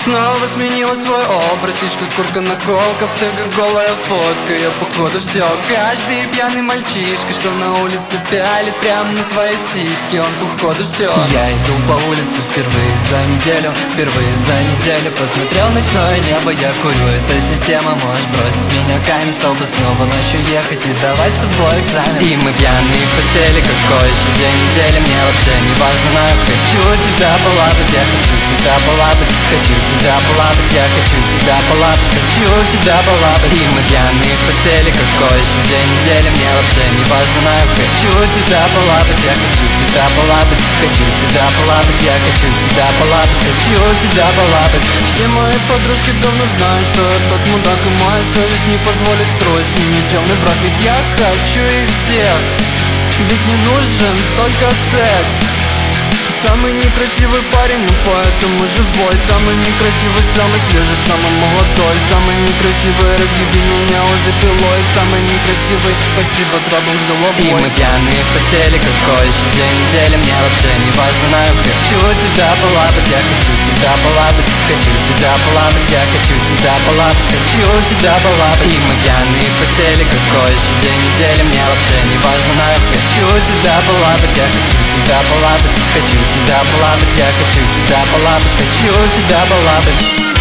Снова сменила свой образ, слишком куртка-наколка, в ТГ голая фотка. Я походу все, каждый пьяный мальчишка, что на улице пялит прямо на твои сиськи. Он походу все. Я иду по улице впервые за неделю посмотрел ночное небо, я курю, это система. Можешь бросить меня камень, чтобы снова ночью ехать и сдавать с тобой экзамен. И мы пьяные в постели, какой еще день недели, мне вообще не важно, но я хочу тебя полапать, я хочу тебя полапать, хочу тебя полапать, я хочу тебя полапать, хочу тебя полапать. И мы пьяные в постели, какой еще день недели, мне вообще не важно, но я хочу тебя полапать, я хочу тебя полапать, хочу тебя полапать, я хочу тебя полапать, хочу тебя полапать. Все мои подружки давно знают, что я тот мудак, и моя совесть не позволит строить с ними темный брак. Ведь я хочу их всех, ведь не нужен только секс. Самый некрасивый парень, но поэтому живой. Самый некрасивый, самый свежий, самый молодой. Самый некрасивый, разъеби меня уже пилой. Самый некрасивый, спасибо травам с головой. И мы пьяные в постели, какой еще день недели, мне вообще не важно, но я хочу тебя полапать, я хочу тебя полапать, хочу тебя полапать, я хочу тебя полапать, хочу тебя полапать. И мы пьяные в постели, какой еще день недели, мне вообще не важно, но я хочу тебя полапать, я хочу тебя полапать, хочу тебя полапать, я хочу тебя полапать, хочу тебя полапать.